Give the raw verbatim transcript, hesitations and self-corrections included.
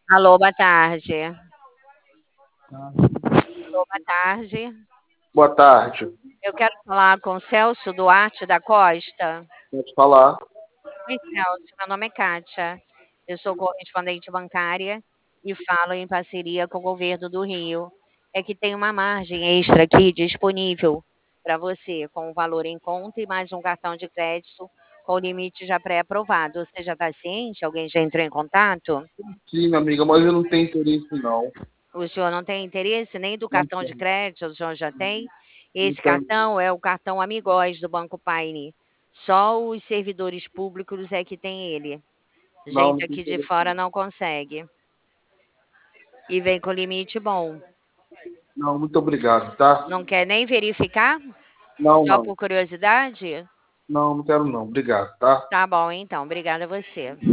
Alô, boa tarde. Alô, boa tarde. Boa tarde. Eu quero falar com Celso Duarte da Costa. Pode falar. Oi, Celso, meu nome é Kátia. Eu sou correspondente bancária e falo em parceria com o governo do Rio. É que tem uma margem extra aqui disponível para você, com o valor em conta e mais um cartão de crédito com o limite já pré-aprovado. Você já está ciente? Alguém já entrou em contato? Sim, minha amiga, mas eu não tenho interesse, não. O senhor não tem interesse nem do Não cartão de tenho. crédito, o senhor já tem? Esse Então, cartão é o cartão Amigóis do Banco Paine. Só os servidores públicos é que tem ele. não, Gente não tenho aqui de interesse. fora não consegue. E vem com limite bom. Não, muito obrigado, tá? Não quer nem verificar? Não, Só não. por curiosidade? Não, não quero não. Obrigado, tá? Tá bom, então. Obrigada a você.